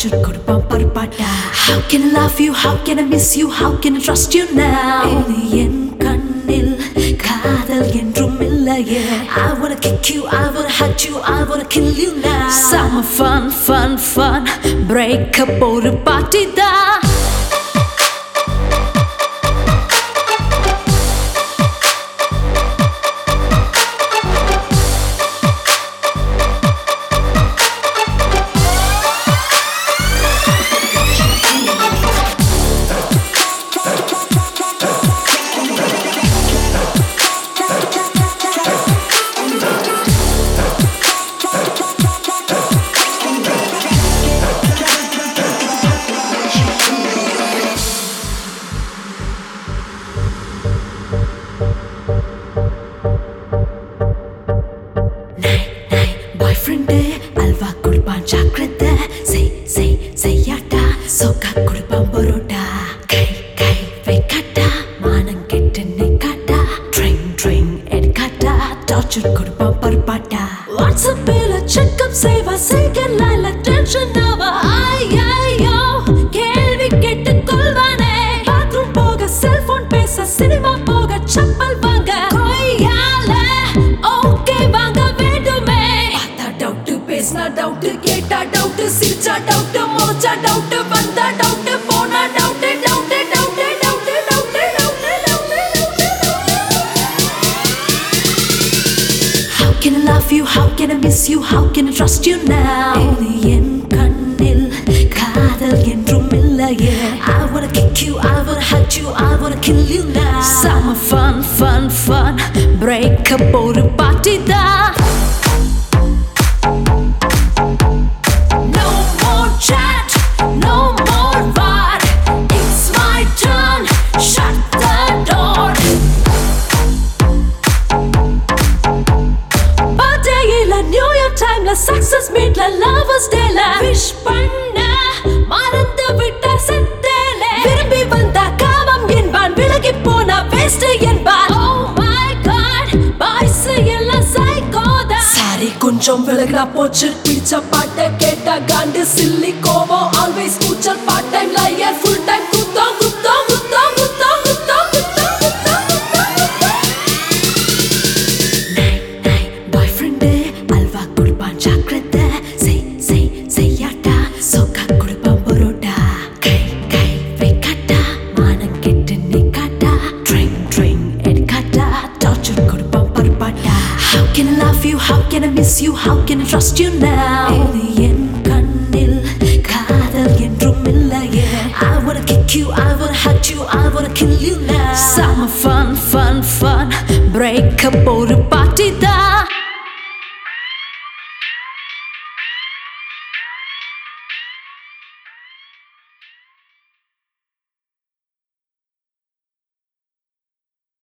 torture கொடுப்பான் பரப்பாட்டா. How can I love you, how can I miss you, how can I trust you now? இது என் கண்ணில் காதல் என்றும் இல்லையே. I wanna kick you, I wanna hurt you, I wanna kill you now. Summer fun, fun, fun, break up ஒரு party தான். அல்வா குடுப்பான் சாக்ரத்தை செய்யாட்டா. சோக்கா குடுப்பான் பரோட்டா. கை கை வைக்காட்டா. மானம் கெட்டு நிக்காட்டா. Drink எடுக்காட்டா. Torture குடுப்பான் பரப்பாட்டா. வாட்ஸ்அப்பில் செக்அப் செய்வா. செய்கலால டென்ஷன் ஆவா. ஐயோ கேள்வி கேட்டு கொள்வானே. பாத்ரூம் போக செல்போன் பேச சினிமா போக செப்பல் வாங்க கொய்யால ஓகே வாங்க வேண்டுமே. பேசினா டவுட், கேட்டா டவுட், சிரிச்சா டவுட், முறைச்சா டவுட், வந்தா டவுட், போனா doubt. How can I love you, how can I miss you, how can I trust you now? இது என் கண்ணில் காதல் என்றும் இல்லையே. I wanna kick you, I wanna hurt you, I wanna kill you now. Summer fun, fun, fun, break up ஒரு party தான். Chat, no more war. It's my turn. Shut the door. Birthday ila New Year time la success meet la lovers day la wish panna மறந்து விட்ட செத்தேனே. விரும்பி வந்தா காமம் என்பான், விலகி போனா waste என்பான். Oh my god, boys எல்லாம் psychoda. சாரி கொஞ்சம் விலகினா போச்சு. பிடிச்ச பாட்டை கேட்டா காண்டு சில்லி கோவம். ஆல்வேஸ் கூச்சல் part time liar full time குத்தம். பாய் ஃப்ரெண்டு அல்வா கொடுப்பான் சாக்ரத்தை செய்யாட்டா. சோக்கா கொடுப்பான் பரோட்டா. கை கை வைக்காட்டா. மானம் கெட்டு நிக்காட்டா. ட்ரிங் எடுக்காட்டா. டார்ச்சர் கொடுப்பான் பரப்பாட்டா. How can I love you, how can I miss you, how can I trust you now?